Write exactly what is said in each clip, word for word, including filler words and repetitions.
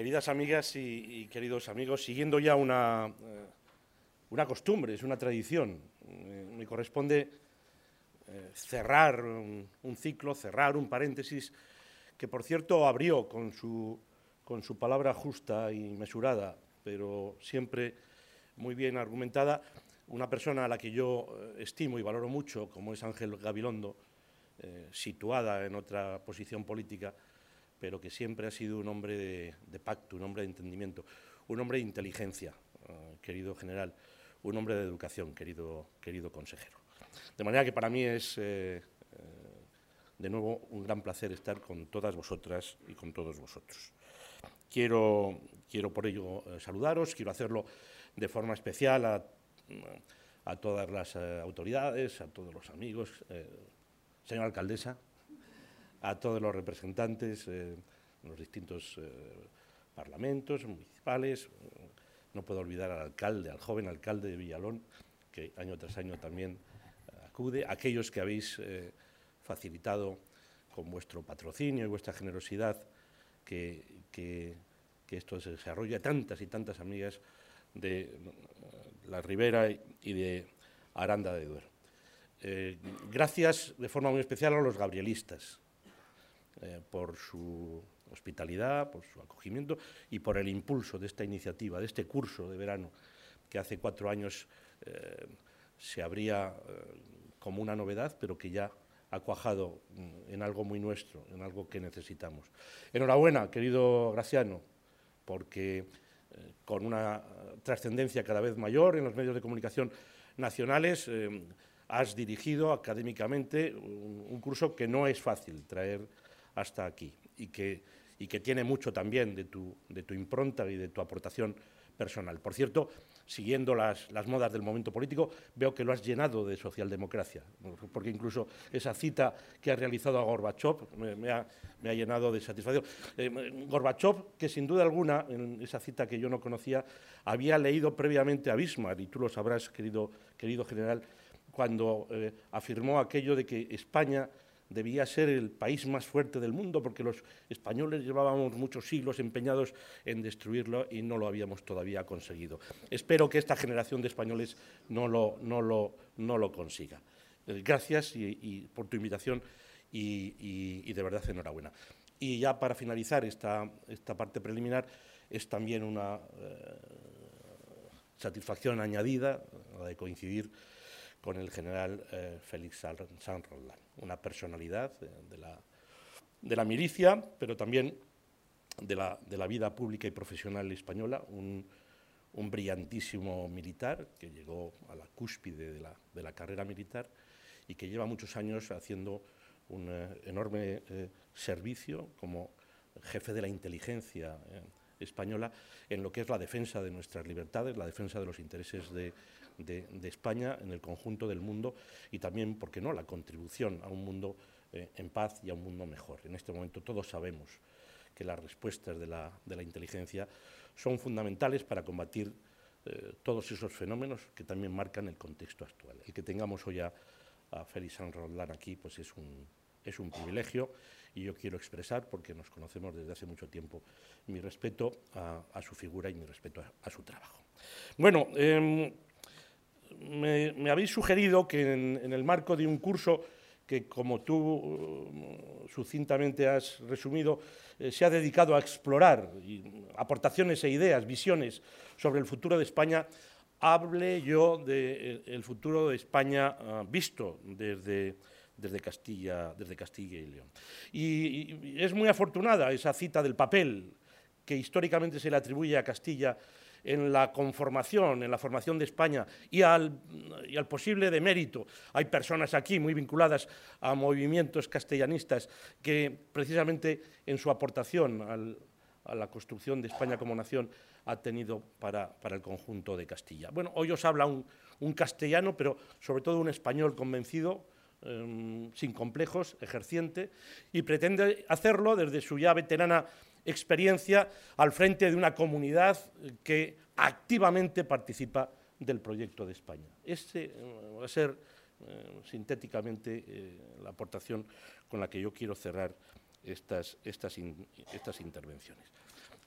Queridas amigas y, y queridos amigos, siguiendo ya una, eh, una costumbre, es una tradición, eh, me corresponde eh, cerrar un, un ciclo, cerrar un paréntesis que, por cierto, abrió con su, con su palabra justa y mesurada, pero siempre muy bien argumentada, una persona a la que yo eh, estimo y valoro mucho, como es Ángel Gabilondo, eh, situada en otra posición política, pero que siempre ha sido un hombre de, de pacto, un hombre de entendimiento, un hombre de inteligencia, eh, querido general, un hombre de educación, querido, querido consejero. De manera que para mí es, eh, eh, de nuevo, un gran placer estar con todas vosotras y con todos vosotros. Quiero, quiero por ello eh, saludaros, quiero hacerlo de forma especial a, a todas las eh, autoridades, a todos los amigos, eh, señora alcaldesa, a todos los representantes eh, en los distintos eh, parlamentos municipales. No puedo olvidar al alcalde, al joven alcalde de Villalón, que año tras año también eh, acude, aquellos que habéis eh, facilitado con vuestro patrocinio y vuestra generosidad que, que, que esto se desarrolle, tantas y tantas amigas de uh, la Ribera y de Aranda de Duero. Eh, gracias de forma muy especial a los gabrielistas, Eh, por su hospitalidad, por su acogimiento y por el impulso de esta iniciativa, de este curso de verano que hace cuatro años eh, se abría eh, como una novedad, pero que ya ha cuajado en algo muy nuestro, en algo que necesitamos. Enhorabuena, querido Graciano, porque eh, con una trascendencia cada vez mayor en los medios de comunicación nacionales eh, has dirigido académicamente un, un curso que no es fácil traer hasta aquí y que, y que tiene mucho también de tu, de tu impronta y de tu aportación personal. Por cierto, siguiendo las, las modas del momento político, veo que lo has llenado de socialdemocracia, porque incluso esa cita que has realizado a Gorbachov me, me, ha, me ha llenado de satisfacción. Eh, Gorbachov, que sin duda alguna, en esa cita que yo no conocía, había leído previamente a Bismarck, y tú lo sabrás, querido, querido general, cuando eh, afirmó aquello de que España debía ser el país más fuerte del mundo porque los españoles llevábamos muchos siglos empeñados en destruirlo y no lo habíamos todavía conseguido. Espero que esta generación de españoles no lo, no lo, no lo consiga. Gracias y, y por tu invitación y, y, y de verdad enhorabuena. Y ya para finalizar esta, esta parte preliminar, es también una eh, satisfacción añadida la de coincidir con el general eh, Félix Sanz Roldán, una personalidad eh, de, la, de la milicia, pero también de la, de la vida pública y profesional española, un, un brillantísimo militar que llegó a la cúspide de la, de la carrera militar y que lleva muchos años haciendo un eh, enorme eh, servicio como jefe de la inteligencia eh, española en lo que es la defensa de nuestras libertades, la defensa de los intereses de De, de España en el conjunto del mundo y también, ¿por qué no?, la contribución a un mundo eh, en paz y a un mundo mejor. En este momento todos sabemos que las respuestas de la, de la inteligencia son fundamentales para combatir eh, todos esos fenómenos que también marcan el contexto actual. El que tengamos hoy a, a Félix Sanz Roldán aquí pues es un, es un privilegio y yo quiero expresar, porque nos conocemos desde hace mucho tiempo, mi respeto a, a su figura y mi respeto a, a su trabajo. Bueno, eh, Me, me habéis sugerido que en, en el marco de un curso que, como tú uh, sucintamente has resumido, eh, se ha dedicado a explorar y, aportaciones e ideas, visiones sobre el futuro de España, hable yo del de, futuro de España uh, visto desde, desde, Castilla, desde Castilla y León. Y, y es muy afortunada esa cita del papel que históricamente se le atribuye a Castilla en la conformación, en la formación de España y al, y al posible demérito. Hay personas aquí muy vinculadas a movimientos castellanistas que precisamente en su aportación al, a la construcción de España como nación ha tenido para, para el conjunto de Castilla. Bueno, hoy os habla un, un castellano, pero sobre todo un español convencido, eh, sin complejos, ejerciente, y pretende hacerlo desde su ya veterana experiencia al frente de una comunidad que activamente participa del proyecto de España. Ese va a ser eh, sintéticamente eh, la aportación con la que yo quiero cerrar estas, estas, in, estas intervenciones.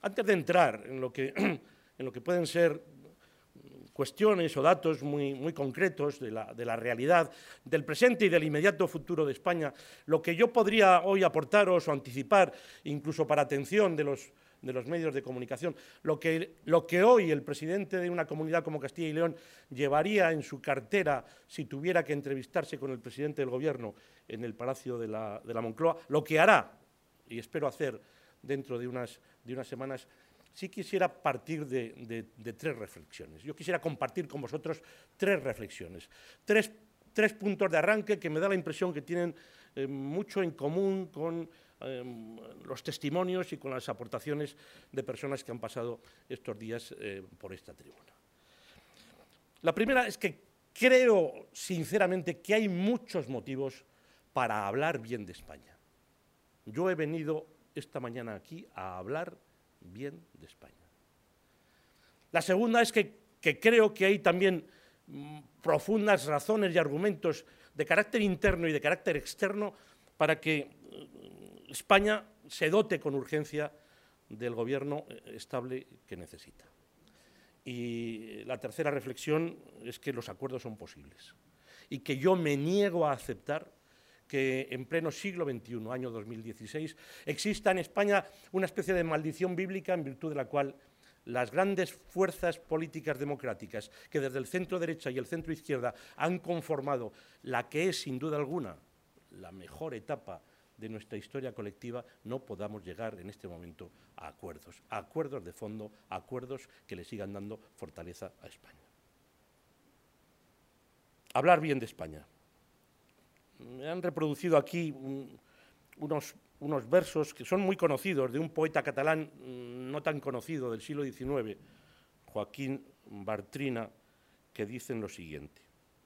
Antes de entrar en lo que, en lo que pueden ser cuestiones o datos muy, muy concretos de la, de la realidad del presente y del inmediato futuro de España, lo que yo podría hoy aportaros o anticipar, incluso para atención de los, de los medios de comunicación, lo que, lo que hoy el presidente de una comunidad como Castilla y León llevaría en su cartera si tuviera que entrevistarse con el presidente del Gobierno en el Palacio de la, de la Moncloa, lo que hará, y espero hacer dentro de unas, de unas semanas, sí quisiera partir de, de, de tres reflexiones. Yo quisiera compartir con vosotros tres reflexiones, tres, tres puntos de arranque que me da la impresión que tienen eh, mucho en común con eh, los testimonios y con las aportaciones de personas que han pasado estos días eh, por esta tribuna. La primera es que creo sinceramente que hay muchos motivos para hablar bien de España. Yo he venido esta mañana aquí a hablar bien de España. La segunda es que, que creo que hay también mmm, profundas razones y argumentos de carácter interno y de carácter externo para que uh, España se dote con urgencia del gobierno estable que necesita. Y la tercera reflexión es que los acuerdos son posibles y que yo me niego a aceptar que en pleno siglo veintiuno, año dos mil dieciséis, exista en España una especie de maldición bíblica en virtud de la cual las grandes fuerzas políticas democráticas que desde el centro derecha y el centro izquierda han conformado la que es, sin duda alguna, la mejor etapa de nuestra historia colectiva, no podamos llegar en este momento a acuerdos, a acuerdos de fondo, a acuerdos que le sigan dando fortaleza a España. Hablar bien de España. Me han reproducido aquí un, unos, unos versos que son muy conocidos de un poeta catalán no tan conocido del siglo diecinueve, Joaquín Bartrina, que dicen lo siguiente: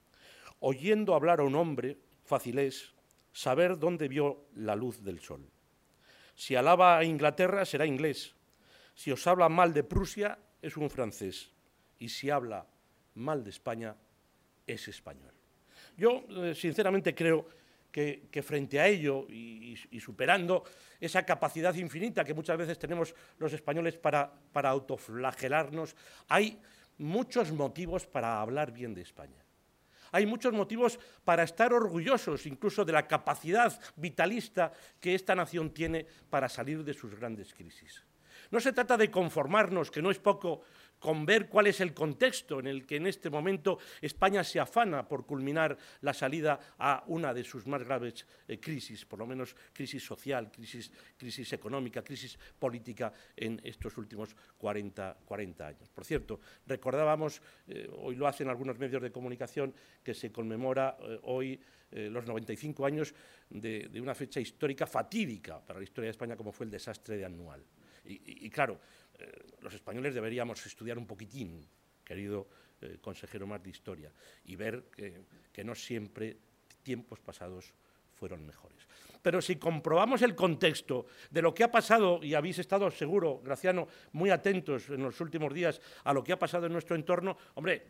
oyendo hablar a un hombre, fácil es saber dónde vio la luz del sol. Si alaba a Inglaterra, será inglés. Si os habla mal de Prusia, es un francés. Y si habla mal de España, es español. Yo, eh, sinceramente, creo que, que frente a ello y, y, y superando esa capacidad infinita que muchas veces tenemos los españoles para, para autoflagelarnos, hay muchos motivos para hablar bien de España. Hay muchos motivos para estar orgullosos incluso de la capacidad vitalista que esta nación tiene para salir de sus grandes crisis. No se trata de conformarnos, que no es poco, con ver cuál es el contexto en el que en este momento España se afana por culminar la salida a una de sus más graves eh, crisis, por lo menos crisis social, crisis, crisis económica, crisis política en estos últimos cuarenta, cuarenta años. Por cierto, recordábamos, eh, hoy lo hacen algunos medios de comunicación, que se conmemora eh, hoy eh, los noventa y cinco años de, de una fecha histórica fatídica para la historia de España, como fue el desastre de Anual. Y, y, y claro, eh, los españoles deberíamos estudiar un poquitín, querido eh, consejero más de Historia, y ver que, que no siempre tiempos pasados fueron mejores. Pero si comprobamos el contexto de lo que ha pasado, y habéis estado seguro, Graciano, muy atentos en los últimos días a lo que ha pasado en nuestro entorno, hombre,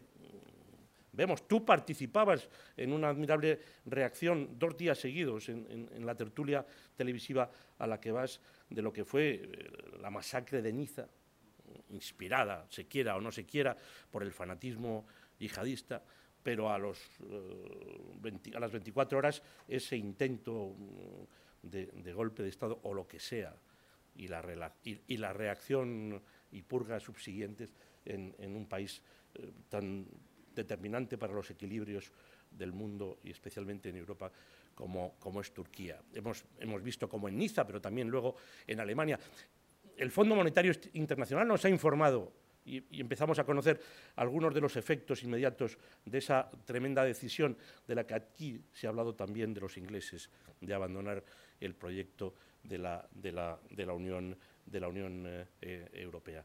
vemos, tú participabas en una admirable reacción dos días seguidos en, en, en la tertulia televisiva a la que vas de lo que fue la masacre de Niza, inspirada, se quiera o no se quiera, por el fanatismo yihadista, pero a, los, eh, veinte, a las veinticuatro horas ese intento de, de golpe de Estado o lo que sea, y la, y, y la reacción y purgas subsiguientes en, en un país eh, tan determinante para los equilibrios del mundo y especialmente en Europa como, como es Turquía. Hemos, hemos visto como en Niza, pero también luego en Alemania. El Fondo Monetario Internacional nos ha informado y, y empezamos a conocer algunos de los efectos inmediatos de esa tremenda decisión de la que aquí se ha hablado también de los ingleses, de abandonar el proyecto de la, de la, de la Unión, de la Unión eh, eh, Europea.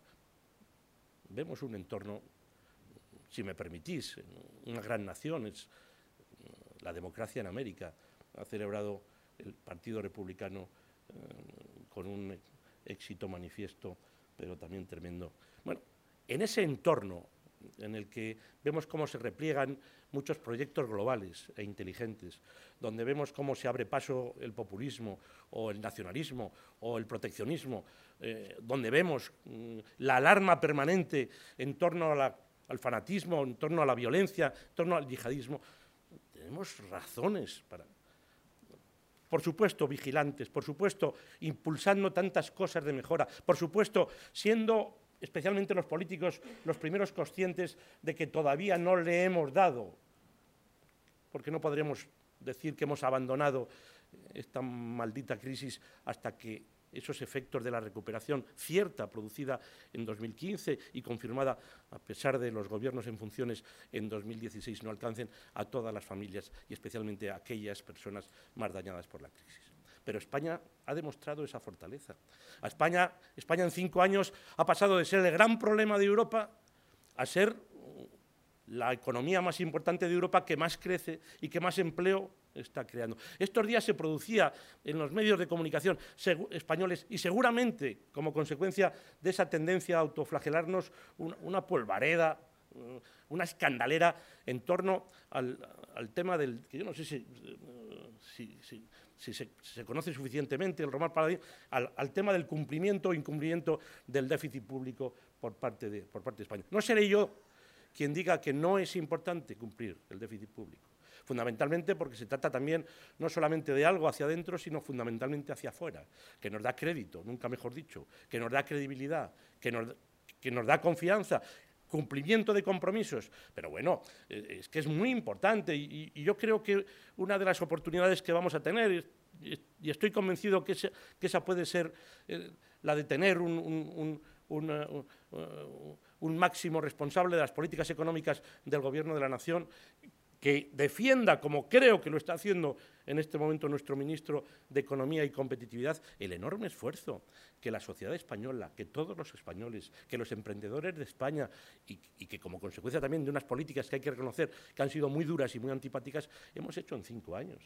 Vemos un entorno, si me permitís, una gran nación, es la democracia en América. Ha celebrado el Partido Republicano eh, con un éxito manifiesto, pero también tremendo. Bueno, en ese entorno en el que vemos cómo se repliegan muchos proyectos globales e inteligentes, donde vemos cómo se abre paso el populismo o el nacionalismo o el proteccionismo, eh, donde vemos mm, la alarma permanente en torno a la, al fanatismo, en torno a la violencia, en torno al yihadismo. Tenemos razones para... Por supuesto, vigilantes, por supuesto, impulsando tantas cosas de mejora, por supuesto, siendo especialmente los políticos los primeros conscientes de que todavía no le hemos dado, porque no podremos decir que hemos abandonado esta maldita crisis hasta que esos efectos de la recuperación cierta producida en dos mil quince y confirmada a pesar de los gobiernos en funciones en dos mil dieciséis no alcancen a todas las familias y especialmente a aquellas personas más dañadas por la crisis. Pero España ha demostrado esa fortaleza. A España, España en cinco años ha pasado de ser el gran problema de Europa a ser la economía más importante de Europa que más crece y que más empleo está creando. Estos días se producía en los medios de comunicación españoles y seguramente como consecuencia de esa tendencia a autoflagelarnos una, una polvareda, una escandalera en torno al, al tema del, que yo no sé si, si, si, si se, se conoce suficientemente, el Román Paladín, al, al tema del cumplimiento o incumplimiento del déficit público por parte de, por parte de España. No seré yo quien diga que no es importante cumplir el déficit público, fundamentalmente porque se trata también no solamente de algo hacia adentro, sino fundamentalmente hacia afuera, que nos da crédito, nunca mejor dicho, que nos da credibilidad, que nos, que nos da confianza, cumplimiento de compromisos. Pero bueno, es que es muy importante y, y yo creo que una de las oportunidades que vamos a tener, y estoy convencido que esa, que esa puede ser eh, la de tener un, un, un, un, un, un, un máximo responsable de las políticas económicas del Gobierno de la Nación, que defienda, como creo que lo está haciendo en este momento nuestro ministro de Economía y Competitividad, el enorme esfuerzo que la sociedad española, que todos los españoles, que los emprendedores de España y, y que como consecuencia también de unas políticas que hay que reconocer que han sido muy duras y muy antipáticas, hemos hecho en cinco años.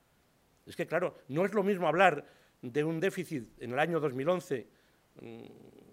Es que, claro, no es lo mismo hablar de un déficit en el año dos mil once mmm,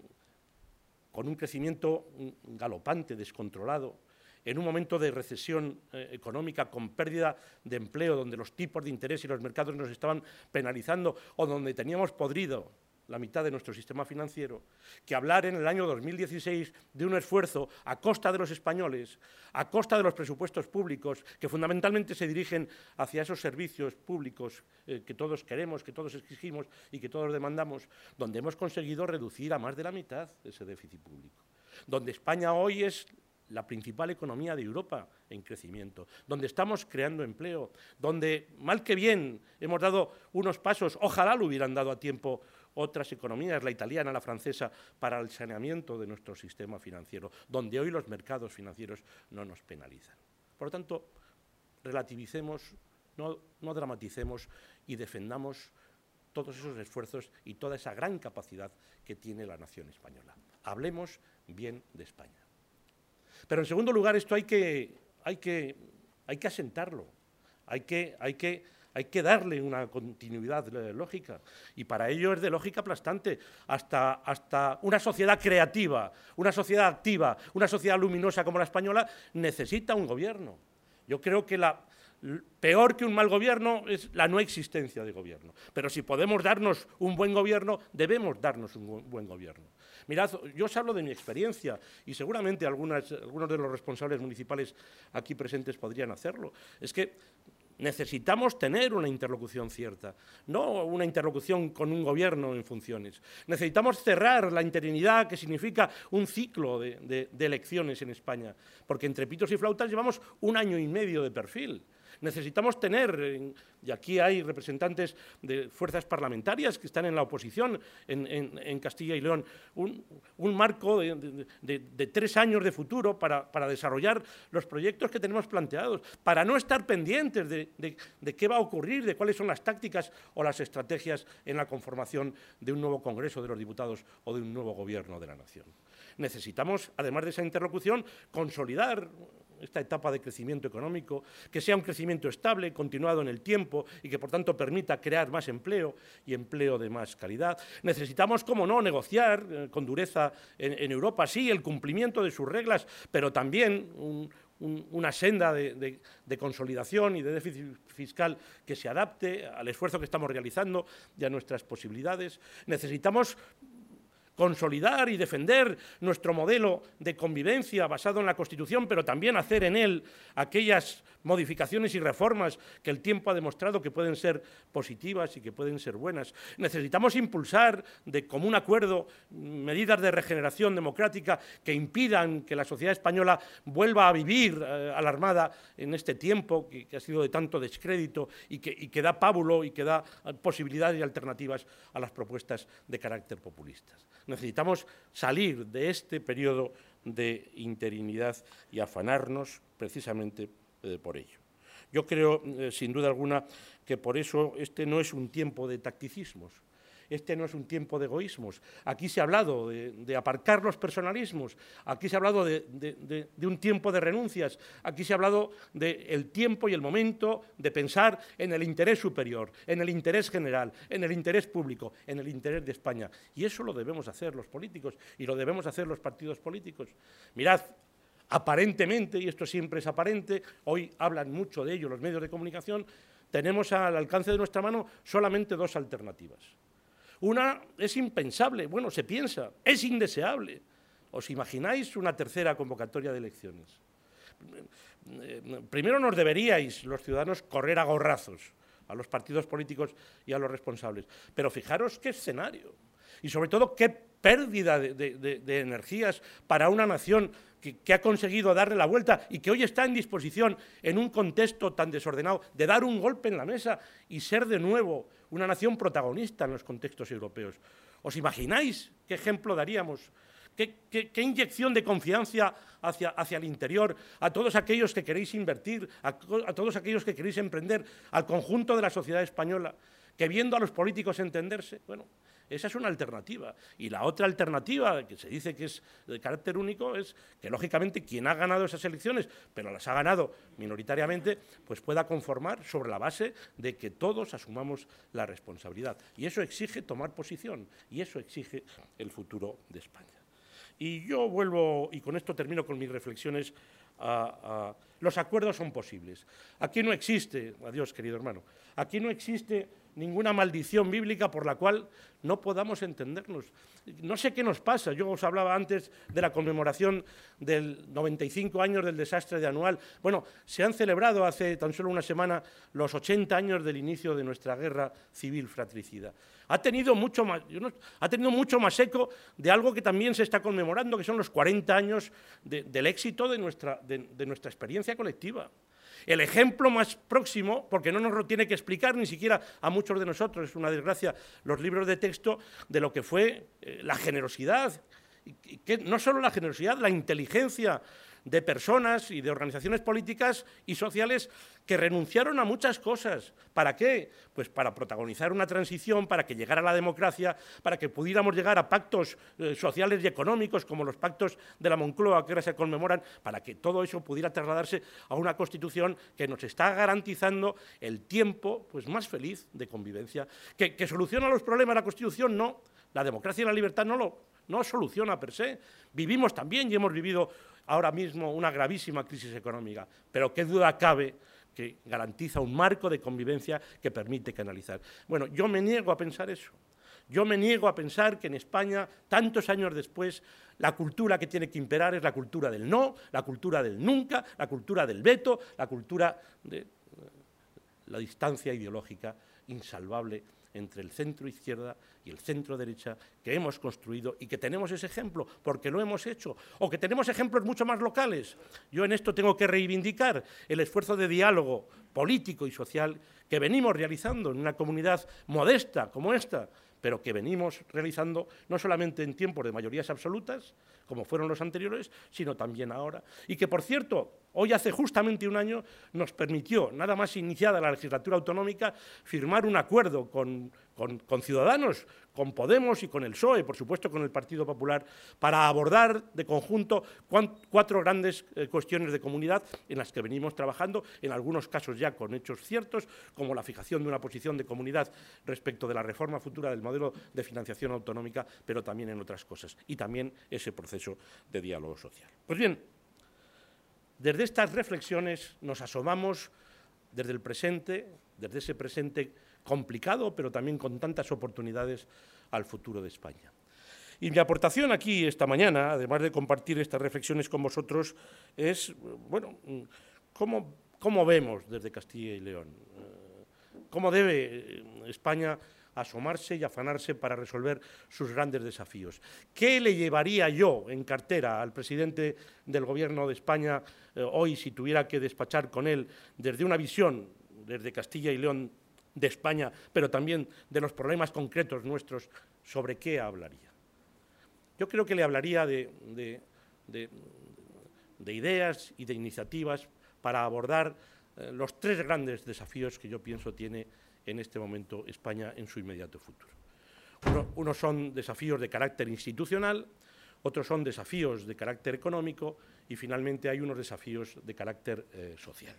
con un crecimiento galopante, descontrolado, en un momento de recesión eh, económica con pérdida de empleo, donde los tipos de interés y los mercados nos estaban penalizando o donde teníamos podrido la mitad de nuestro sistema financiero, que hablar en el año dos mil dieciséis de un esfuerzo a costa de los españoles, a costa de los presupuestos públicos, que fundamentalmente se dirigen hacia esos servicios públicos eh, que todos queremos, que todos exigimos y que todos demandamos, donde hemos conseguido reducir a más de la mitad ese déficit público, donde España hoy es la principal economía de Europa en crecimiento, donde estamos creando empleo, donde, mal que bien, hemos dado unos pasos, ojalá lo hubieran dado a tiempo otras economías, la italiana, la francesa, para el saneamiento de nuestro sistema financiero, donde hoy los mercados financieros no nos penalizan. Por lo tanto, relativicemos, no, no dramaticemos y defendamos todos esos esfuerzos y toda esa gran capacidad que tiene la nación española. Hablemos bien de España. Pero en segundo lugar, esto hay que, hay que, hay que asentarlo, hay que, hay, que, hay que darle una continuidad lógica y para ello es de lógica aplastante. Hasta, hasta una sociedad creativa, una sociedad activa, una sociedad luminosa como la española necesita un gobierno. Yo creo que la, peor que un mal gobierno es la no existencia de gobierno. Pero si podemos darnos un buen gobierno, debemos darnos un buen gobierno. Mirad, yo os hablo de mi experiencia y seguramente algunas, algunos de los responsables municipales aquí presentes podrían hacerlo. Es que necesitamos tener una interlocución cierta, no una interlocución con un gobierno en funciones. Necesitamos cerrar la interinidad que significa un ciclo de, de, de elecciones en España, porque entre pitos y flautas llevamos un año y medio de perfil. Necesitamos tener, y aquí hay representantes de fuerzas parlamentarias que están en la oposición en, en, en Castilla y León, un, un marco de, de, de, de tres años de futuro para, para desarrollar los proyectos que tenemos planteados, para no estar pendientes de, de, de qué va a ocurrir, de cuáles son las tácticas o las estrategias en la conformación de un nuevo Congreso de los Diputados o de un nuevo Gobierno de la Nación. Necesitamos, además de esa interlocución, consolidar esta etapa de crecimiento económico, que sea un crecimiento estable, continuado en el tiempo y que, por tanto, permita crear más empleo y empleo de más calidad. Necesitamos, cómo no, negociar eh, con dureza en, en Europa, sí, el cumplimiento de sus reglas, pero también un, un, una senda de, de, de consolidación y de déficit fiscal que se adapte al esfuerzo que estamos realizando y a nuestras posibilidades. Necesitamos consolidar y defender nuestro modelo de convivencia basado en la Constitución, pero también hacer en él aquellas modificaciones y reformas que el tiempo ha demostrado que pueden ser positivas y que pueden ser buenas. Necesitamos impulsar de común acuerdo medidas de regeneración democrática que impidan que la sociedad española vuelva a vivir eh, alarmada en este tiempo que, que ha sido de tanto descrédito y que, y que da pábulo y que da posibilidades y alternativas a las propuestas de carácter populistas. Necesitamos salir de este periodo de interinidad y afanarnos precisamente eh, por ello. Yo creo, eh, sin duda alguna, que por eso este no es un tiempo de tacticismos, este no es un tiempo de egoísmos. Aquí se ha hablado de, de aparcar los personalismos, aquí se ha hablado de, de, de, de un tiempo de renuncias, aquí se ha hablado del tiempo y el momento de pensar en el interés superior, en el interés general, en el interés público, en el interés de España. Y eso lo debemos hacer los políticos y lo debemos hacer los partidos políticos. Mirad, aparentemente, y esto siempre es aparente, hoy hablan mucho de ello los medios de comunicación, tenemos al alcance de nuestra mano solamente dos alternativas. Una es impensable, bueno, se piensa, es indeseable. ¿Os imagináis una tercera convocatoria de elecciones? Primero nos deberíais, los ciudadanos, correr a gorrazos a los partidos políticos y a los responsables. Pero fijaros qué escenario y, sobre todo, qué pérdida de, de, de, de energías para una nación que, que ha conseguido darle la vuelta y que hoy está en disposición, en un contexto tan desordenado, de dar un golpe en la mesa y ser de nuevo una nación protagonista en los contextos europeos. ¿Os imagináis qué ejemplo daríamos? ¿Qué, qué, qué inyección de confianza hacia, hacia el interior a todos aquellos que queréis invertir, a, a todos aquellos que queréis emprender, al conjunto de la sociedad española, que viendo a los políticos entenderse? Bueno, esa es una alternativa. Y la otra alternativa, que se dice que es de carácter único, es que, lógicamente, quien ha ganado esas elecciones, pero las ha ganado minoritariamente, pues pueda conformar sobre la base de que todos asumamos la responsabilidad. Y eso exige tomar posición, y eso exige el futuro de España. Y yo vuelvo, y con esto termino con mis reflexiones, a, a, los acuerdos son posibles. Aquí no existe, adiós querido hermano, aquí no existe ninguna maldición bíblica por la cual no podamos entendernos. No sé qué nos pasa. Yo os hablaba antes de la conmemoración del noventa y cinco años del desastre de Anual. Bueno, se han celebrado hace tan solo una semana los ochenta años del inicio de nuestra guerra civil fratricida. Ha tenido mucho más, no, ha tenido mucho más eco de algo que también se está conmemorando, que son los cuarenta años de, del éxito de nuestra, de, de nuestra experiencia colectiva. El ejemplo más próximo, porque no nos lo tiene que explicar ni siquiera a muchos de nosotros, es una desgracia, los libros de texto de lo que fue eh, la generosidad, y que no solo la generosidad, la inteligencia de personas y de organizaciones políticas y sociales que renunciaron a muchas cosas. ¿Para qué? Pues para protagonizar una transición, para que llegara la democracia, para que pudiéramos llegar a pactos eh, sociales y económicos como los pactos de la Moncloa que ahora se conmemoran, para que todo eso pudiera trasladarse a una Constitución que nos está garantizando el tiempo pues, más feliz de convivencia. ¿Que, que soluciona los problemas la Constitución? No. La democracia y la libertad no lo no soluciona per se. Vivimos también y hemos vivido ahora mismo una gravísima crisis económica, pero qué duda cabe que garantiza un marco de convivencia que permite canalizar. Bueno, yo me niego a pensar eso. Yo me niego a pensar que en España, tantos años después, la cultura que tiene que imperar es la cultura del no, la cultura del nunca, la cultura del veto, la cultura de la distancia ideológica insalvable entre el centro izquierda y el centro derecha que hemos construido y que tenemos ese ejemplo porque lo hemos hecho, o que tenemos ejemplos mucho más locales. Yo en esto tengo que reivindicar el esfuerzo de diálogo político y social que venimos realizando en una comunidad modesta como esta, pero que venimos realizando no solamente en tiempos de mayorías absolutas, como fueron los anteriores, sino también ahora. Y que, por cierto, hoy hace justamente un año nos permitió, nada más iniciada la legislatura autonómica, firmar un acuerdo con, con, con Ciudadanos, con Podemos y con el P S O E, por supuesto con el Partido Popular, para abordar de conjunto cuatro grandes eh, cuestiones de comunidad en las que venimos trabajando, en algunos casos ya con hechos ciertos, como la fijación de una posición de comunidad respecto de la reforma futura del modelo de financiación autonómica, pero también en otras cosas, y también ese proceso de diálogo social. Pues bien, desde estas reflexiones nos asomamos desde el presente, desde ese presente complicado, pero también con tantas oportunidades, al futuro de España. Y mi aportación aquí esta mañana, además de compartir estas reflexiones con vosotros, es, bueno, cómo, cómo vemos desde Castilla y León, cómo debe España asomarse y afanarse para resolver sus grandes desafíos. ¿Qué le llevaría yo en cartera al presidente del Gobierno de España eh, hoy si tuviera que despachar con él desde una visión, desde Castilla y León, de España, pero también de los problemas concretos nuestros? ¿Sobre qué hablaría? Yo creo que le hablaría de, de, de, de ideas y de iniciativas para abordar eh, los tres grandes desafíos que yo pienso tiene en este momento España en su inmediato futuro. Uno, unos son desafíos de carácter institucional, otros son desafíos de carácter económico y finalmente hay unos desafíos de carácter eh, social.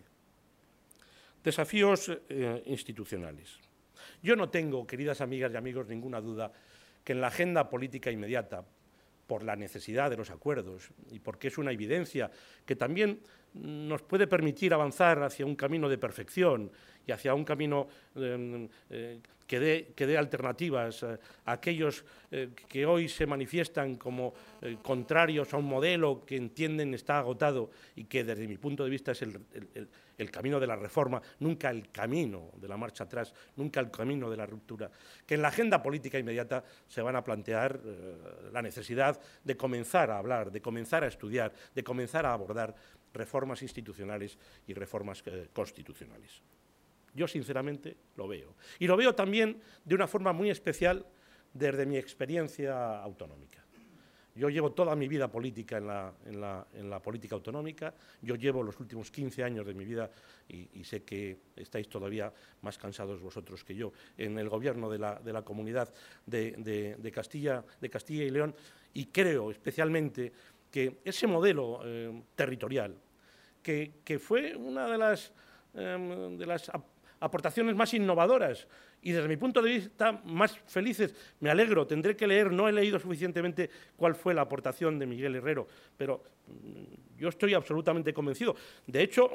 Desafíos eh, institucionales. Yo no tengo, queridas amigas y amigos, ninguna duda que en la agenda política inmediata, por la necesidad de los acuerdos y porque es una evidencia que también nos puede permitir avanzar hacia un camino de perfección y hacia un camino eh, eh, que, dé, que dé alternativas a aquellos eh, que hoy se manifiestan como eh, contrarios a un modelo que entienden está agotado y que desde mi punto de vista es el, el, el camino de la reforma, nunca el camino de la marcha atrás, nunca el camino de la ruptura, que en la agenda política inmediata se van a plantear eh, la necesidad de comenzar a hablar, de comenzar a estudiar, de comenzar a abordar reformas institucionales y reformas eh, constitucionales. Yo, sinceramente, lo veo. Y lo veo también de una forma muy especial desde mi experiencia autonómica. Yo llevo toda mi vida política en la, en la, en la política autonómica, yo llevo los últimos quince años de mi vida, y, y sé que estáis todavía más cansados vosotros que yo, en el gobierno de la, de la comunidad de, de, de, Castilla, de Castilla y León, y creo especialmente que ese modelo eh, territorial, que, que fue una de las, eh, de las aportaciones más innovadoras y desde mi punto de vista más felices, me alegro, tendré que leer, no he leído suficientemente cuál fue la aportación de Miguel Herrero, pero yo estoy absolutamente convencido. De hecho,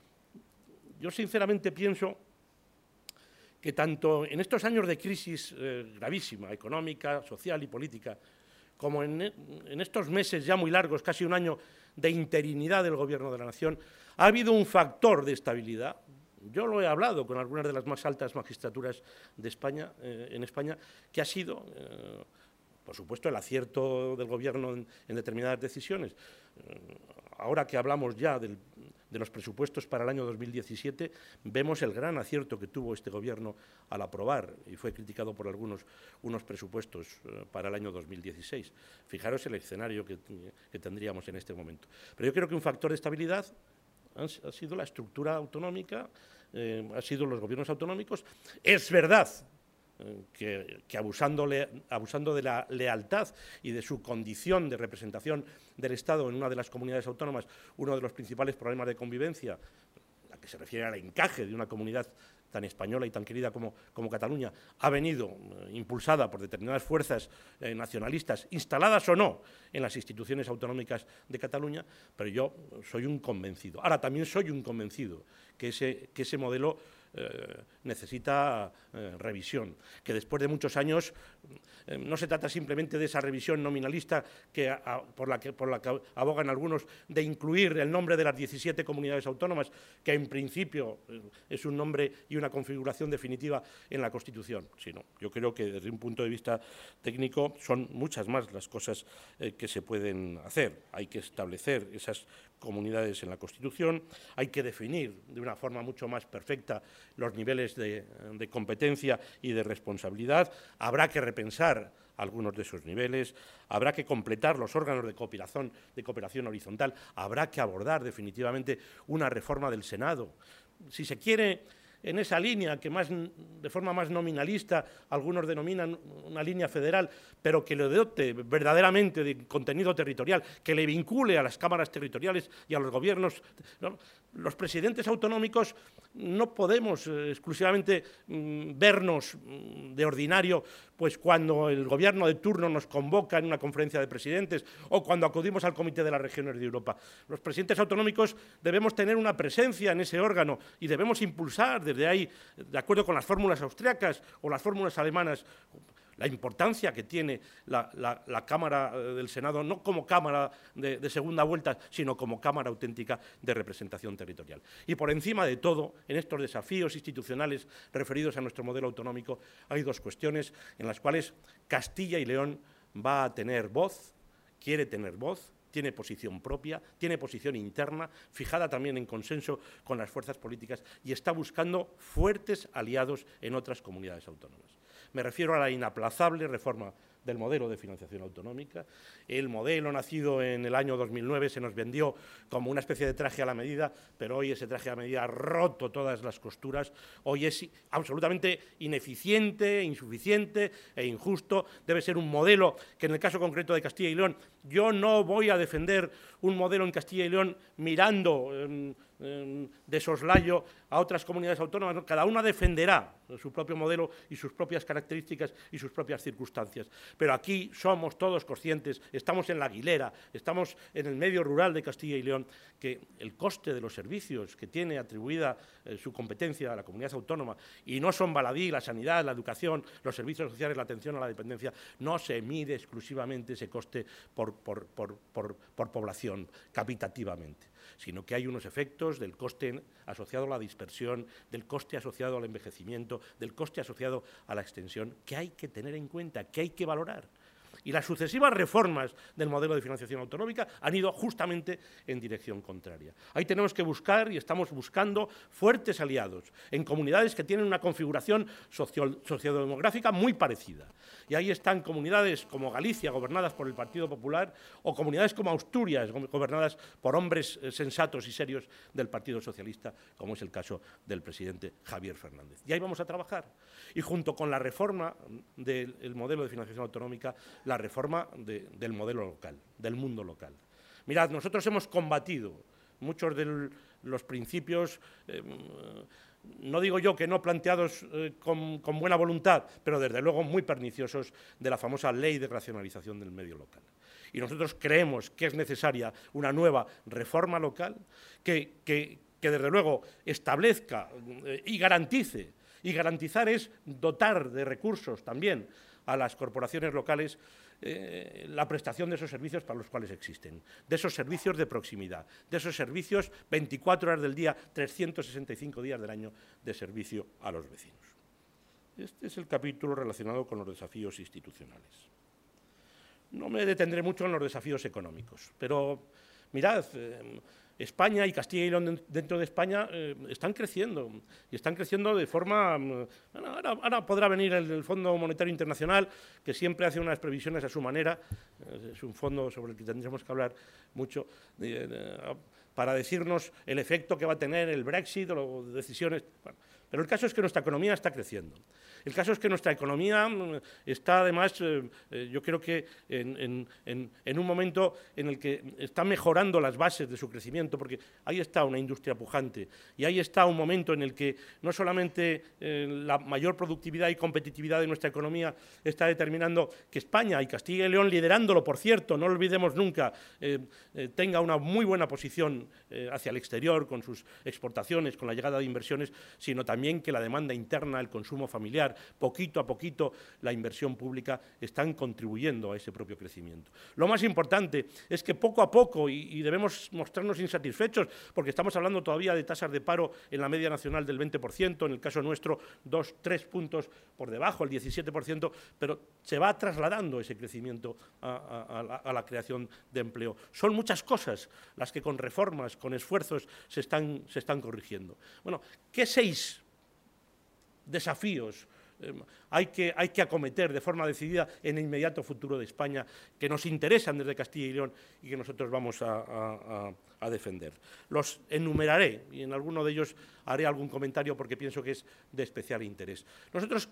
yo sinceramente pienso que tanto en estos años de crisis eh, gravísima, económica, social y política, como en, en estos meses ya muy largos, casi un año de interinidad del Gobierno de la Nación, ha habido un factor de estabilidad. Yo lo he hablado con algunas de las más altas magistraturas de España, eh, en España, que ha sido, eh, por supuesto, el acierto del Gobierno en, en determinadas decisiones. Eh, ahora que hablamos ya del, de los presupuestos para el año dos mil diecisiete, vemos el gran acierto que tuvo este Gobierno al aprobar, y fue criticado por algunos, unos presupuestos eh, para el año dos mil dieciséis. Fijaros el escenario que, que tendríamos en este momento. Pero yo creo que un factor de estabilidad ha sido la estructura autonómica, eh, ha sido los gobiernos autonómicos. Es verdad eh, que, que abusando, le, abusando de la lealtad y de su condición de representación del Estado en una de las comunidades autónomas, uno de los principales problemas de convivencia, a que se refiere al encaje de una comunidad tan española y tan querida como, como Cataluña, ha venido eh, impulsada por determinadas fuerzas eh, nacionalistas, instaladas o no en las instituciones autonómicas de Cataluña, pero yo soy un convencido. Ahora, también soy un convencido que ese, que ese modelo eh, necesita eh, revisión, que después de muchos años eh, no se trata simplemente de esa revisión nominalista que, a, por, la que, por la que abogan algunos, de incluir el nombre de las diecisiete comunidades autónomas, que en principio eh, es un nombre y una configuración definitiva en la Constitución, sino yo creo que desde un punto de vista técnico son muchas más las cosas eh, que se pueden hacer. Hay que establecer esas comunidades en la Constitución, hay que definir de una forma mucho más perfecta los niveles de, de competencia y de responsabilidad, habrá que repensar algunos de esos niveles, habrá que completar los órganos de cooperación, de cooperación horizontal, habrá que abordar definitivamente una reforma del Senado. Si se quiere, en esa línea que más, de forma más nominalista algunos denominan una línea federal, pero que le dote verdaderamente de contenido territorial, que le vincule a las cámaras territoriales y a los gobiernos, ¿no? Los presidentes autonómicos no podemos eh, exclusivamente mm, vernos mm, de ordinario pues cuando el gobierno de turno nos convoca en una conferencia de presidentes o cuando acudimos al Comité de las Regiones de Europa. Los presidentes autonómicos debemos tener una presencia en ese órgano y debemos impulsar desde ahí, de acuerdo con las fórmulas austriacas o las fórmulas alemanas, la importancia que tiene la, la, la Cámara del Senado, no como Cámara de, de segunda vuelta, sino como Cámara auténtica de representación territorial. Y por encima de todo, en estos desafíos institucionales referidos a nuestro modelo autonómico, hay dos cuestiones en las cuales Castilla y León va a tener voz, quiere tener voz, tiene posición propia, tiene posición interna, fijada también en consenso con las fuerzas políticas y está buscando fuertes aliados en otras comunidades autónomas. Me refiero a la inaplazable reforma del modelo de financiación autonómica. El modelo nacido en el año dos mil nueve se nos vendió como una especie de traje a la medida, pero hoy ese traje a la medida ha roto todas las costuras. Hoy es absolutamente ineficiente, insuficiente e injusto. Debe ser un modelo que, en el caso concreto de Castilla y León, yo no voy a defender un modelo en Castilla y León mirando eh, eh, de soslayo a otras comunidades autónomas. Cada una defenderá su propio modelo y sus propias características y sus propias circunstancias. Pero aquí somos todos conscientes, estamos en la Aguilera, estamos en el medio rural de Castilla y León, que el coste de los servicios que tiene atribuida eh, su competencia a la comunidad autónoma, y no son baladí, la sanidad, la educación, los servicios sociales, la atención a la dependencia, no se mide exclusivamente ese coste por, por, por, por, por población, capitativamente, sino que hay unos efectos del coste asociado a la dispersión, del coste asociado al envejecimiento, del coste asociado a la extensión, que hay que tener en cuenta, que hay que valorar. Y las sucesivas reformas del modelo de financiación autonómica han ido justamente en dirección contraria. Ahí tenemos que buscar, y estamos buscando, fuertes aliados en comunidades que tienen una configuración socio sociodemográfica muy parecida. Y ahí están comunidades como Galicia, gobernadas por el Partido Popular, o comunidades como Asturias, gobernadas por hombres sensatos y serios del Partido Socialista, como es el caso del presidente Javier Fernández. Y ahí vamos a trabajar. Y junto con la reforma del modelo de financiación autonómica, la reforma de, del modelo local, del mundo local. Mirad, nosotros hemos combatido muchos de los principios, eh, no digo yo que no planteados eh, con, con buena voluntad, pero desde luego muy perniciosos, de la famosa ley de racionalización del medio local. Y nosotros creemos que es necesaria una nueva reforma local que, que, que desde luego establezca eh, y garantice, y garantizar es dotar de recursos también a las corporaciones locales eh, la prestación de esos servicios para los cuales existen, de esos servicios de proximidad, de esos servicios veinticuatro horas del día, trescientos sesenta y cinco días del año de servicio a los vecinos. Este es el capítulo relacionado con los desafíos institucionales. No me detendré mucho en los desafíos económicos, pero mirad, eh, España y Castilla y León dentro de España eh, están creciendo, y están creciendo de forma... Eh, ahora, ahora podrá venir el, el Fondo Monetario Internacional, que siempre hace unas previsiones a su manera, eh, es un fondo sobre el que tendremos que hablar mucho, eh, eh, para decirnos el efecto que va a tener el Brexit o las decisiones... Bueno, pero el caso es que nuestra economía está creciendo. El caso es que nuestra economía está, además, eh, eh, yo creo que en, en, en, en un momento en el que está mejorando las bases de su crecimiento, porque ahí está una industria pujante y ahí está un momento en el que no solamente eh, la mayor productividad y competitividad de nuestra economía está determinando que España y Castilla y León, liderándolo, por cierto, no lo olvidemos nunca, eh, eh, tenga una muy buena posición eh, hacia el exterior con sus exportaciones, con la llegada de inversiones, sino también También que la demanda interna, el consumo familiar, poquito a poquito la inversión pública están contribuyendo a ese propio crecimiento. Lo más importante es que poco a poco, y, y debemos mostrarnos insatisfechos, porque estamos hablando todavía de tasas de paro en la media nacional del veinte por ciento, en el caso nuestro dos, tres puntos por debajo, el diecisiete por ciento, pero se va trasladando ese crecimiento a, a, a, la, a la creación de empleo. Son muchas cosas las que con reformas, con esfuerzos, se están, se están corrigiendo. Bueno, ¿qué seis desafíos eh, hay, que, hay que acometer de forma decidida en el inmediato futuro de España, que nos interesan desde Castilla y León y que nosotros vamos a, a, a, a defender. Los enumeraré y en alguno de ellos haré algún comentario porque pienso que es de especial interés. Nosotros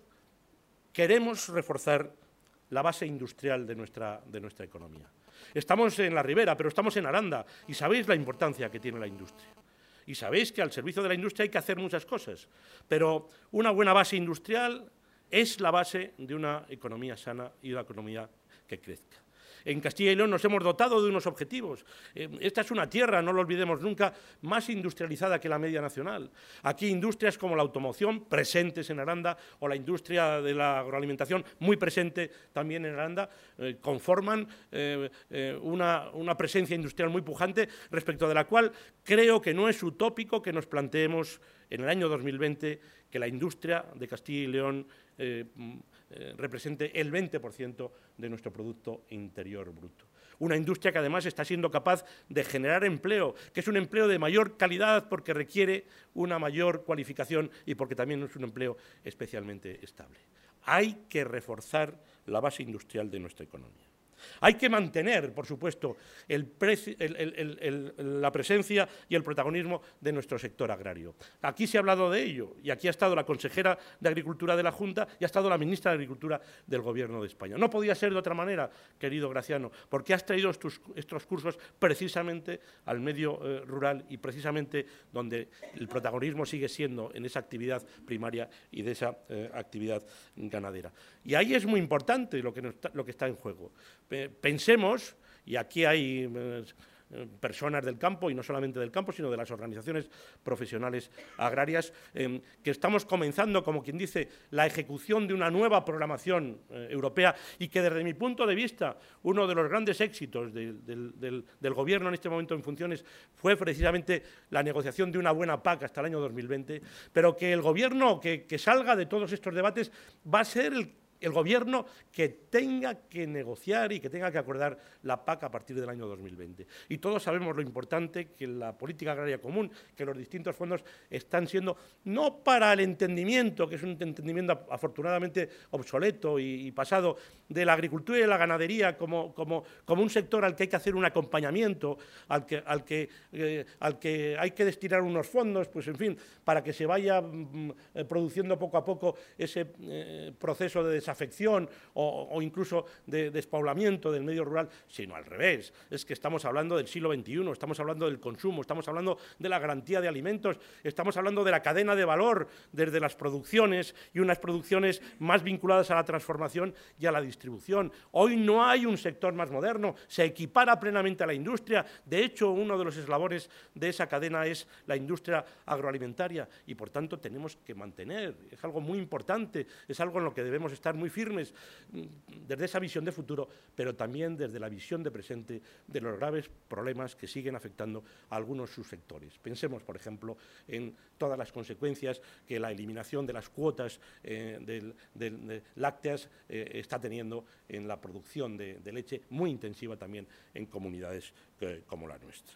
queremos reforzar la base industrial de nuestra, de nuestra economía. Estamos en la Ribera, pero estamos en Aranda y sabéis la importancia que tiene la industria. Y sabéis que al servicio de la industria hay que hacer muchas cosas, pero una buena base industrial es la base de una economía sana y de una economía que crezca. En Castilla y León nos hemos dotado de unos objetivos. Esta es una tierra, no lo olvidemos nunca, más industrializada que la media nacional. Aquí industrias como la automoción, presentes en Aranda, o la industria de la agroalimentación, muy presente también en Aranda, eh, conforman eh, eh, una, una presencia industrial muy pujante, respecto de la cual creo que no es utópico que nos planteemos en el año dos mil veinte que la industria de Castilla y León eh, eh, represente el veinte por ciento de nuestro Producto Interior Bruto. Una industria que además está siendo capaz de generar empleo, que es un empleo de mayor calidad porque requiere una mayor cualificación y porque también es un empleo especialmente estable. Hay que reforzar la base industrial de nuestra economía. Hay que mantener, por supuesto, el el, el, el, la presencia y el protagonismo de nuestro sector agrario. Aquí se ha hablado de ello y aquí ha estado la consejera de Agricultura de la Junta y ha estado la ministra de Agricultura del Gobierno de España. No podía ser de otra manera, querido Graciano, porque has traído estos, estos cursos precisamente al medio eh, rural y precisamente donde el protagonismo sigue siendo en esa actividad primaria y de esa eh, actividad ganadera. Y ahí es muy importante lo que, nos, lo que está en juego. Pensemos, y aquí hay eh, personas del campo, y no solamente del campo, sino de las organizaciones profesionales agrarias, eh, que estamos comenzando, como quien dice, la ejecución de una nueva programación eh, europea y que desde mi punto de vista uno de los grandes éxitos de, de, del, del Gobierno en este momento en funciones fue precisamente la negociación de una buena P A C hasta el año dos mil veinte, pero que el Gobierno que, que salga de todos estos debates va a ser el el Gobierno que tenga que negociar y que tenga que acordar la P A C a partir del año dos mil veinte. Y todos sabemos lo importante que la política agraria común, que los distintos fondos están siendo, no para el entendimiento, que es un entendimiento afortunadamente obsoleto y, y pasado, de la agricultura y de la ganadería como, como, como un sector al que hay que hacer un acompañamiento, al que, al, que, eh, al que hay que destinar unos fondos, pues en fin, para que se vaya mm, eh, produciendo poco a poco ese eh, proceso de desarrollo afección o, o incluso de despoblamiento del medio rural, sino al revés. Es que estamos hablando del siglo veintiuno, estamos hablando del consumo, estamos hablando de la garantía de alimentos, estamos hablando de la cadena de valor desde las producciones y unas producciones más vinculadas a la transformación y a la distribución. Hoy no hay un sector más moderno, se equipara plenamente a la industria. De hecho, uno de los eslabones de esa cadena es la industria agroalimentaria y, por tanto, tenemos que mantener. Es algo muy importante, es algo en lo que debemos estar muy firmes desde esa visión de futuro, pero también desde la visión de presente de los graves problemas que siguen afectando a algunos subsectores. Pensemos, por ejemplo, en todas las consecuencias que la eliminación de las cuotas eh, de, de, de lácteas eh, está teniendo en la producción de, de leche, muy intensiva también en comunidades que, como la nuestra.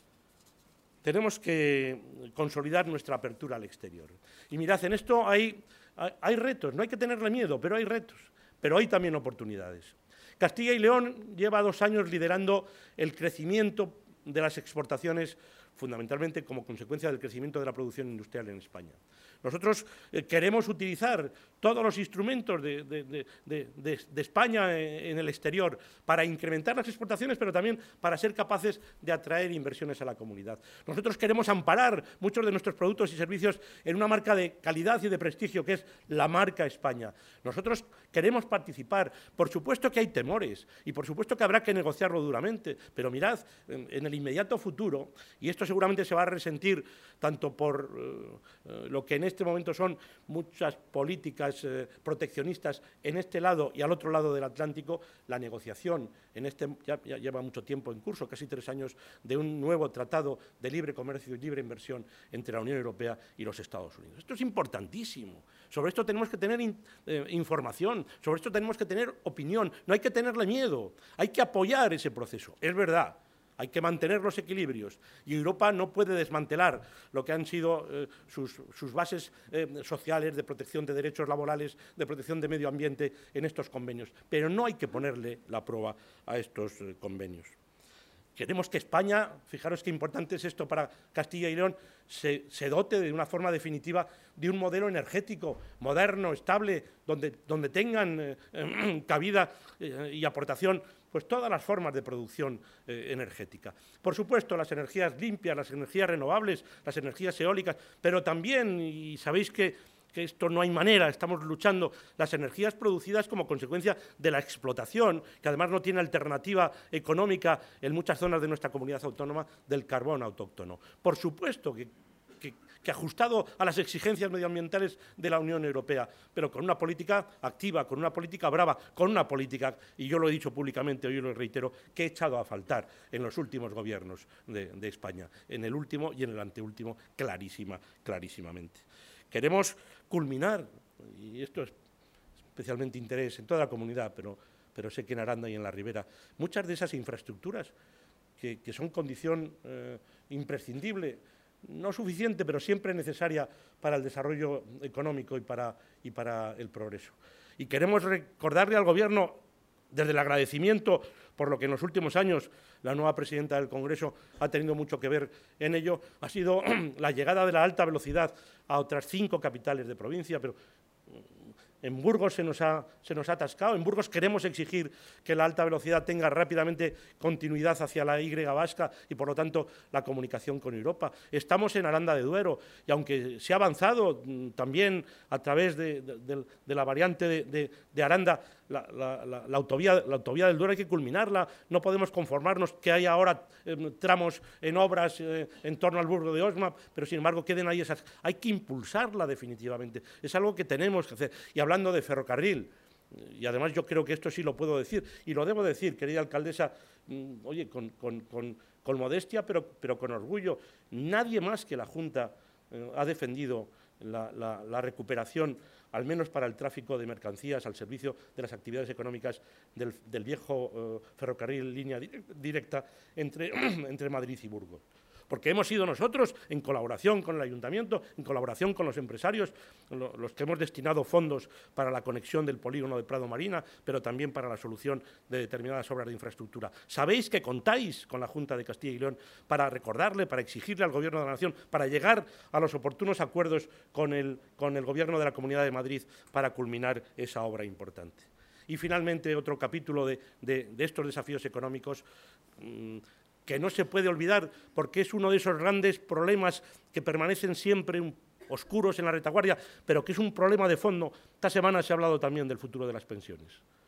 Tenemos que consolidar nuestra apertura al exterior. Y mirad, en esto hay... Hay retos, no hay que tenerle miedo, pero hay retos, pero hay también oportunidades. Castilla y León lleva dos años liderando el crecimiento de las exportaciones, fundamentalmente como consecuencia del crecimiento de la producción industrial en España. Nosotros eh, queremos utilizar todos los instrumentos de, de, de, de, de, de España en el exterior para incrementar las exportaciones, pero también para ser capaces de atraer inversiones a la comunidad. Nosotros queremos amparar muchos de nuestros productos y servicios en una marca de calidad y de prestigio, que es la marca España. Nosotros queremos participar. Por supuesto que hay temores y por supuesto que habrá que negociarlo duramente, pero mirad, en, en el inmediato futuro, y esto seguramente se va a resentir tanto por eh, lo que en este momento son muchas políticas eh, proteccionistas en este lado y al otro lado del Atlántico, la negociación en este ya, ya lleva mucho tiempo en curso, casi tres años, de un nuevo tratado de libre comercio y libre inversión entre la Unión Europea y los Estados Unidos. Esto es importantísimo. Sobre esto tenemos que tener in, eh, información, sobre esto tenemos que tener opinión, no hay que tenerle miedo, hay que apoyar ese proceso. Es verdad, Hay que mantener los equilibrios y Europa no puede desmantelar lo que han sido eh, sus, sus bases eh, sociales de protección de derechos laborales, de protección de medio ambiente en estos convenios. Pero no hay que ponerle la prueba a estos eh, convenios. Queremos que España, fijaros qué importante es esto para Castilla y León, se, se dote de una forma definitiva de un modelo energético moderno, estable, donde, donde tengan eh, eh, cabida eh, y aportación pues todas las formas de producción eh, energética. Por supuesto, las energías limpias, las energías renovables, las energías eólicas, pero también, y sabéis que que esto no hay manera, estamos luchando, las energías producidas como consecuencia de la explotación, que además no tiene alternativa económica en muchas zonas de nuestra comunidad autónoma, del carbón autóctono. Por supuesto que, que, que ajustado a las exigencias medioambientales de la Unión Europea, pero con una política activa, con una política brava, con una política, y yo lo he dicho públicamente, hoy lo reitero, que he echado a faltar en los últimos gobiernos de, de España, en el último y en el anteúltimo, clarísima, clarísimamente. Queremos culminar, y esto es especialmente interés en toda la comunidad, pero, pero sé que en Aranda y en la Ribera, muchas de esas infraestructuras que, que son condición eh, imprescindible, no suficiente, pero siempre necesaria para el desarrollo económico y para, y para el progreso. Y queremos recordarle al Gobierno, desde el agradecimiento por lo que en los últimos años la nueva presidenta del Congreso ha tenido mucho que ver en ello, ha sido la llegada de la alta velocidad a otras cinco capitales de provincia, pero en Burgos se nos, ha, se nos ha atascado. En Burgos queremos exigir que la alta velocidad tenga rápidamente continuidad hacia la Y vasca y, por lo tanto, la comunicación con Europa. Estamos en Aranda de Duero y, aunque se ha avanzado también a través de, de, de, de la variante de, de, de Aranda, la, la, la, la, autovía, la autovía del Duero hay que culminarla. No podemos conformarnos que haya ahora eh, tramos en obras eh, en torno al Burgo de Osma, pero, sin embargo, queden ahí esas. Hay que impulsarla definitivamente. Es algo que tenemos que hacer. Y hablando de ferrocarril, y además yo creo que esto sí lo puedo decir, y lo debo decir, querida alcaldesa, oye, con, con, con, con modestia, pero, pero con orgullo, nadie más que la Junta eh, ha defendido la, la, la recuperación, al menos para el tráfico de mercancías, al servicio de las actividades económicas del, del viejo eh, ferrocarril línea directa entre, entre Madrid y Burgos. Porque hemos sido nosotros, en colaboración con el Ayuntamiento, en colaboración con los empresarios, los que hemos destinado fondos para la conexión del polígono de Prado Marina, pero también para la solución de determinadas obras de infraestructura. Sabéis que contáis con la Junta de Castilla y León para recordarle, para exigirle al Gobierno de la Nación, para llegar a los oportunos acuerdos con el, con el Gobierno de la Comunidad de Madrid para culminar esa obra importante. Y, finalmente, otro capítulo de, de, de estos desafíos económicos mmm, que no se puede olvidar porque es uno de esos grandes problemas que permanecen siempre oscuros en la retaguardia, pero que es un problema de fondo. Esta semana se ha hablado también del futuro de las pensiones.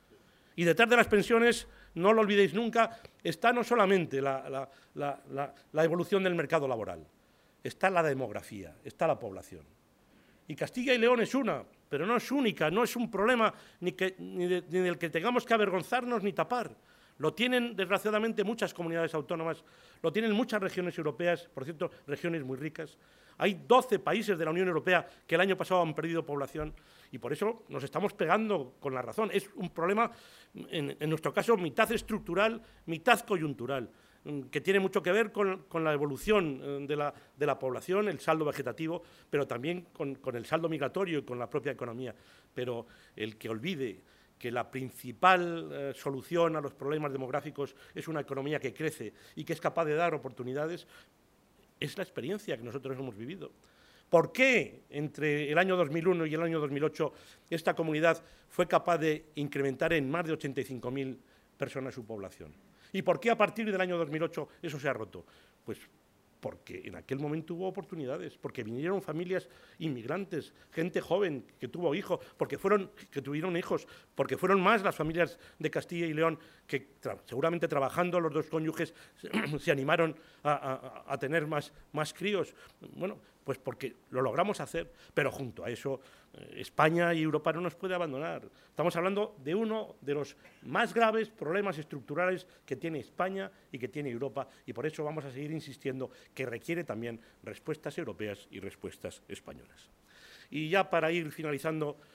Y detrás de las pensiones, no lo olvidéis nunca, está no solamente la, la, la, la, la evolución del mercado laboral, está la demografía, está la población. Y Castilla y León es una, pero no es única, no es un problema ni, que, ni, de, ni del que tengamos que avergonzarnos ni tapar. Lo tienen, desgraciadamente, muchas comunidades autónomas, lo tienen muchas regiones europeas, por cierto, regiones muy ricas. Hay doce países de la Unión Europea que el año pasado han perdido población y por eso nos estamos pegando con la razón. Es un problema, en, en nuestro caso, mitad estructural, mitad coyuntural, que tiene mucho que ver con, con la evolución de la, de la población, el saldo vegetativo, pero también con, con el saldo migratorio y con la propia economía. Pero el que olvide que la principal eh, solución a los problemas demográficos es una economía que crece y que es capaz de dar oportunidades, es la experiencia que nosotros hemos vivido. ¿Por qué entre el año dos mil uno y el año dos mil ocho esta comunidad fue capaz de incrementar en más de ochenta y cinco mil personas su población? ¿Y por qué a partir del año dos mil ocho eso se ha roto? Pues porque en aquel momento hubo oportunidades, porque vinieron familias inmigrantes, gente joven que tuvo hijos, porque fueron, que tuvieron hijos, porque fueron más las familias de Castilla y León que tra seguramente trabajando los dos cónyuges se, se animaron a, a, a tener más, más críos. Bueno, pues porque lo logramos hacer, pero junto a eso eh, España y Europa no nos puede abandonar. Estamos hablando de uno de los más graves problemas estructurales que tiene España y que tiene Europa, y por eso vamos a seguir insistiendo que requiere también respuestas europeas y respuestas españolas. Y ya para ir finalizando,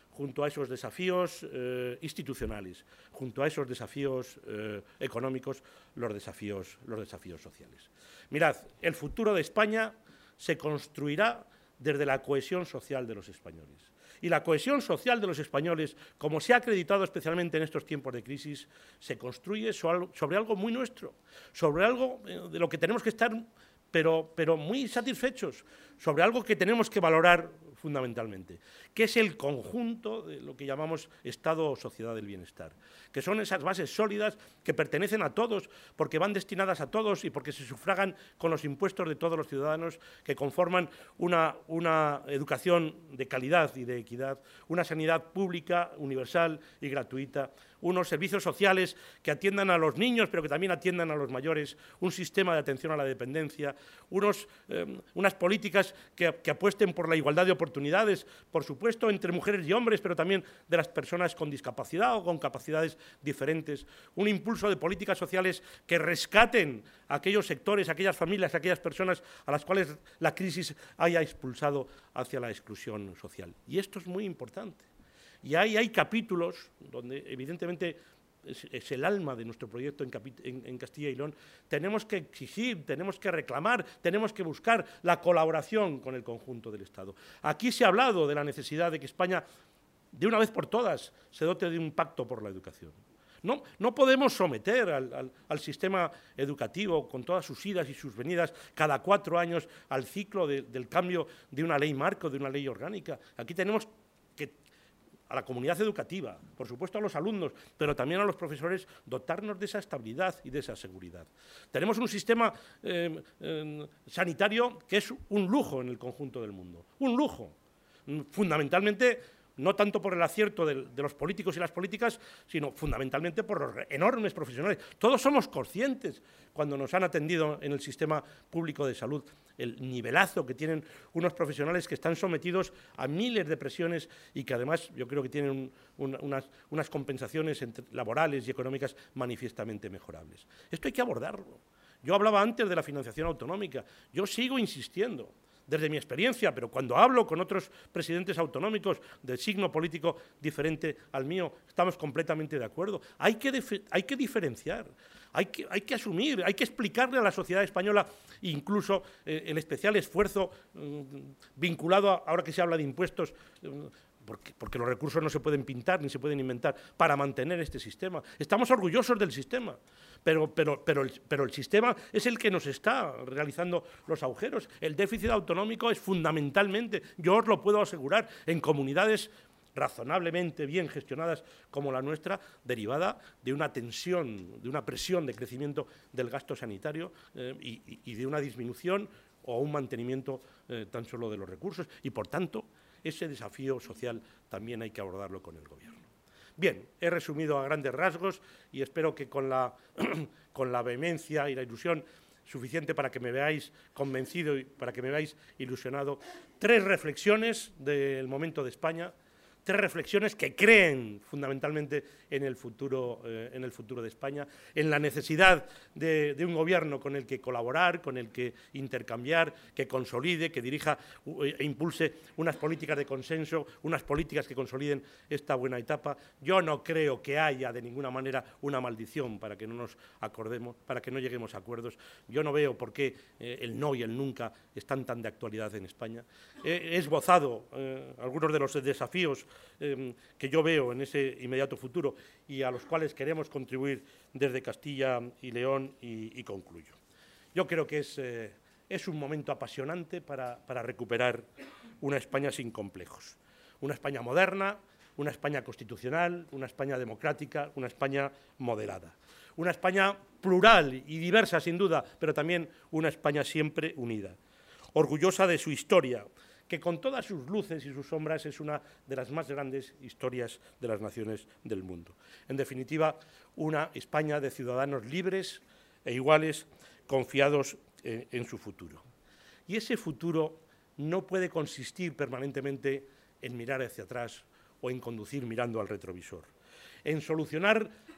junto a esos desafíos eh, institucionales, junto a esos desafíos eh, económicos, los desafíos, los desafíos sociales. Mirad, el futuro de España se construirá desde la cohesión social de los españoles. Y la cohesión social de los españoles, como se ha acreditado especialmente en estos tiempos de crisis, se construye sobre algo muy nuestro, sobre algo de lo que tenemos que estar pero, pero muy satisfechos, sobre algo que tenemos que valorar fundamentalmente, que es el conjunto de lo que llamamos Estado o sociedad del bienestar, que son esas bases sólidas que pertenecen a todos, porque van destinadas a todos y porque se sufragan con los impuestos de todos los ciudadanos, que conforman una, una educación de calidad y de equidad, una sanidad pública, universal y gratuita, unos servicios sociales que atiendan a los niños, pero que también atiendan a los mayores, un sistema de atención a la dependencia, unos, eh, unas políticas que, que apuesten por la igualdad de oportunidades, por supuesto, entre mujeres y hombres, pero también de las personas con discapacidad o con capacidades diferentes, un impulso de políticas sociales que rescaten a aquellos sectores, a aquellas familias, a aquellas personas a las cuales la crisis haya expulsado hacia la exclusión social. Y esto es muy importante. Y ahí hay capítulos donde, evidentemente, es, es el alma de nuestro proyecto en, en, en Castilla y León. Tenemos que exigir, tenemos que reclamar, tenemos que buscar la colaboración con el conjunto del Estado. Aquí se ha hablado de la necesidad de que España, de una vez por todas, se dote de un pacto por la educación. No, no podemos someter al, al, al sistema educativo, con todas sus idas y sus venidas, cada cuatro años al ciclo de, del cambio de una ley marco, de una ley orgánica. Aquí tenemos que a la comunidad educativa, por supuesto a los alumnos, pero también a los profesores, dotarnos de esa estabilidad y de esa seguridad. Tenemos un sistema eh, eh, sanitario que es un lujo en el conjunto del mundo, un lujo, fundamentalmente no tanto por el acierto de, de los políticos y las políticas, sino fundamentalmente por los enormes profesionales. Todos somos conscientes, cuando nos han atendido en el sistema público de salud, el nivelazo que tienen unos profesionales que están sometidos a miles de presiones y que además yo creo que tienen un, un, unas, unas compensaciones entre, laborales y económicas manifiestamente mejorables. Esto hay que abordarlo. Yo hablaba antes de la financiación autonómica. Yo sigo insistiendo, desde mi experiencia, pero cuando hablo con otros presidentes autonómicos de signo político diferente al mío, estamos completamente de acuerdo. Hay que, hay que diferenciar, hay que, hay que asumir, hay que explicarle a la sociedad española, incluso eh, el especial esfuerzo eh, vinculado, a, ahora que se habla de impuestos, eh, Porque, porque los recursos no se pueden pintar ni se pueden inventar para mantener este sistema. Estamos orgullosos del sistema, pero, pero, pero, el, pero el sistema es el que nos está realizando los agujeros. El déficit autonómico es fundamentalmente, yo os lo puedo asegurar, en comunidades razonablemente bien gestionadas como la nuestra, derivada de una tensión, de una presión de crecimiento del gasto sanitario eh, y, y de una disminución o un mantenimiento eh, tan solo de los recursos. Y, por tanto, ese desafío social también hay que abordarlo con el Gobierno. Bien, he resumido a grandes rasgos y espero que con la, con la vehemencia y la ilusión suficiente para que me veáis convencido y para que me veáis ilusionado, tres reflexiones del momento de España, tres reflexiones que creen fundamentalmente en el futuro, eh, en el futuro de España, en la necesidad de, de un gobierno con el que colaborar, con el que intercambiar, que consolide, que dirija e impulse unas políticas de consenso, unas políticas que consoliden esta buena etapa. Yo no creo que haya de ninguna manera una maldición para que no nos acordemos, para que no lleguemos a acuerdos. Yo no veo por qué eh, el no y el nunca están tan de actualidad en España. He esbozado eh, algunos de los desafíos Eh, que yo veo en ese inmediato futuro y a los cuales queremos contribuir desde Castilla y León y, y concluyo. Yo creo que es, eh, es un momento apasionante para, para recuperar una España sin complejos, una España moderna, una España constitucional, una España democrática, una España moderada, una España plural y diversa sin duda, pero también una España siempre unida, orgullosa de su historia, que con todas sus luces y sus sombras es una de las más grandes historias de las naciones del mundo. En definitiva, una España de ciudadanos libres e iguales, confiados en, en su futuro. Y ese futuro no puede consistir permanentemente en mirar hacia atrás o en conducir mirando al retrovisor, en solucionar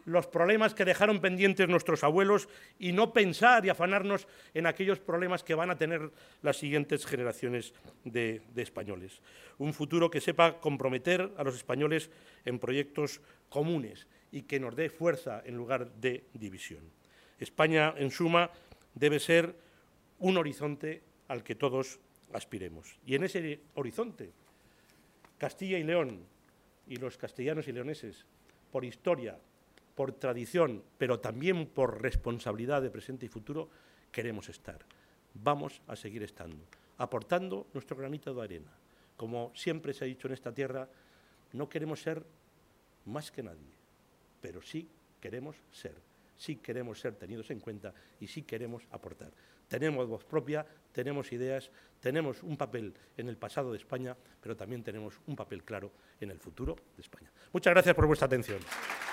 los problemas que dejaron pendientes nuestros abuelos y no pensar y afanarnos en aquellos problemas que van a tener las siguientes generaciones de, de españoles. Un futuro que sepa comprometer a los españoles en proyectos comunes y que nos dé fuerza en lugar de división. España, en suma, debe ser un horizonte al que todos aspiremos. Y en ese horizonte, Castilla y León y los castellanos y leoneses, por historia, por tradición, pero también por responsabilidad de presente y futuro, queremos estar. Vamos a seguir estando, aportando nuestro granito de arena. Como siempre se ha dicho en esta tierra, no queremos ser más que nadie, pero sí queremos ser, sí queremos ser tenidos en cuenta y sí queremos aportar. Tenemos voz propia, tenemos ideas, tenemos un papel en el pasado de España, pero también tenemos un papel claro en el futuro de España. Muchas gracias por vuestra atención.